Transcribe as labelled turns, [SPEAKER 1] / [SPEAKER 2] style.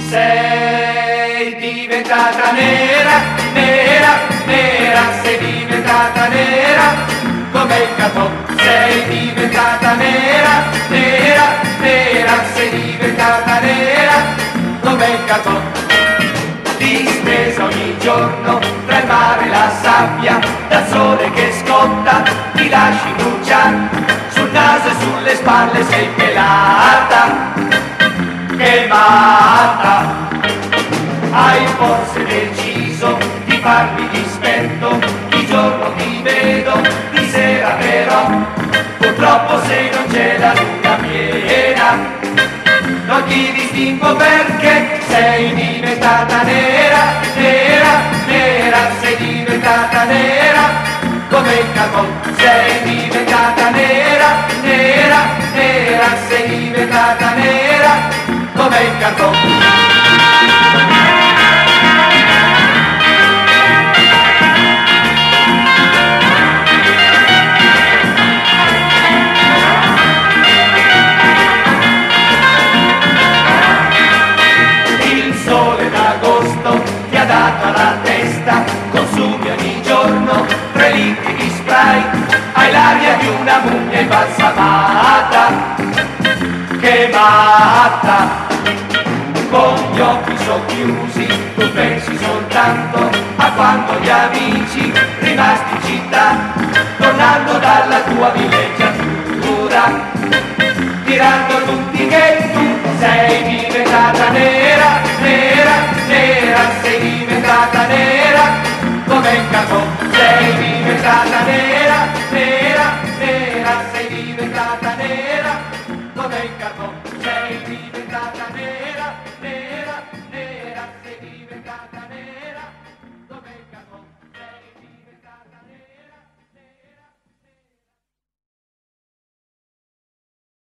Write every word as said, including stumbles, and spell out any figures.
[SPEAKER 1] Sei diventata nera, nera, nera, sei diventata nera, come il gatto. Sei diventata nera, nera, nera, sei diventata nera, come il gatto. Distesa ogni giorno tra il mare e la sabbia, dal sole che scotta ti lasci bruciare, sul naso e sulle spalle sei pelata, che matta. Hai forse deciso di farmi dispetto, di giorno ti vedo, di sera però, purtroppo se non c'è la luna piena, non ti distingo perché sei diventata nera, nera, nera, sei diventata nera, come il carbon. Sei diventata nera, nera, nera, sei diventata nera, come il carbon. La testa, consumi ogni giorno tre litri di spray, hai l'aria di una mummia imbalsamata, che matta. Con gli occhi socchiusi tu pensi soltanto a quando gli amici rimasti in città, tornando dalla tua villeggiatura, tirando tutti che tu sei